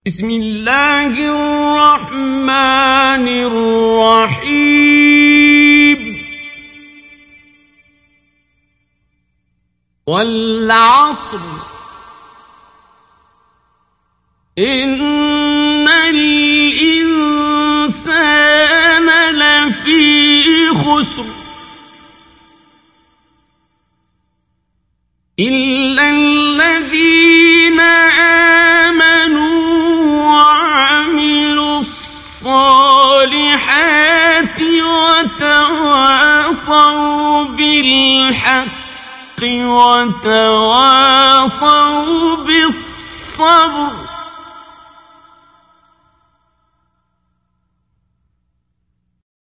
بسم الله الرحمن الرحيم والعصر إن الإنسان لفي خسر إلا الذين آمنوا وعملوا الصالحات وتواصوا بالحق وتواصوا بالصبر